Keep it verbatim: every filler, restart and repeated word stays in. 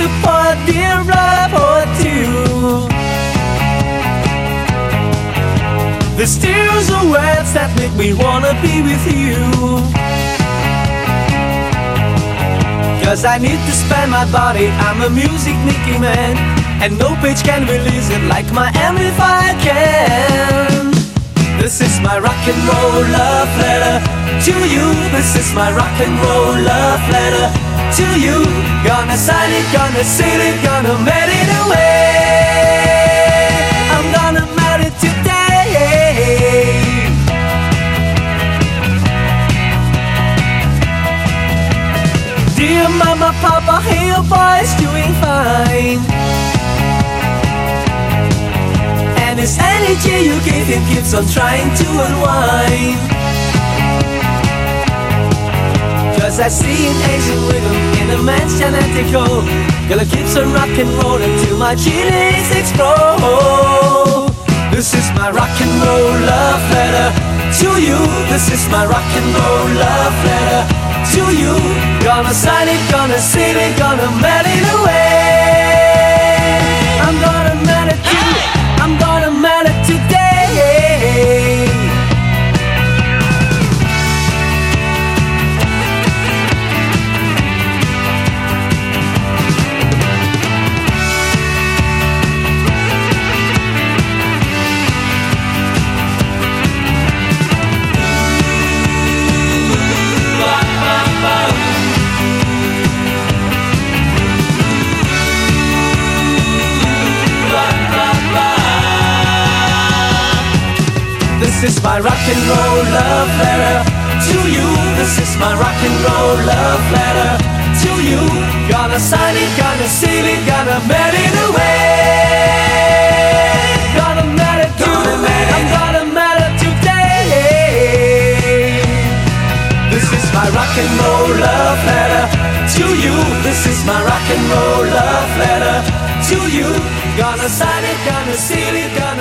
to pour a dear love or two. There's tears of words that make me wanna be with you. Cause I need to spend my body, I'm a music making man, and no page can release it like my amplifier can. This is my rock and roll love letter to you. This is my rock and roll love letter to you. Gonna sign it, gonna seal it, gonna mail it away. I'm gonna mail it today. Dear mama, papa, hey, your boy's doing fine. And his energy you gave him keeps on trying to unwind. Cause I see an Asian rhythm in a man's genetic code. Gonna keep on rock and rolling till my genes explode. This is my rock and roll love letter to you. This is my rock and roll love letter to you. Gonna sign it, gonna seal it, gonna mail it away. I'm gonna mail it to you. I'm gonna mail it today. This is my rock and roll love letter to you. This is my rock and roll love letter to you. Gonna sign it, gonna seal it, gonna mail it away. Gonna mail it to you. I'm gonna mail it today. This is my rock and roll love letter to you. This is my rock and roll love letter to you. Gonna sign it, gonna seal it, gonna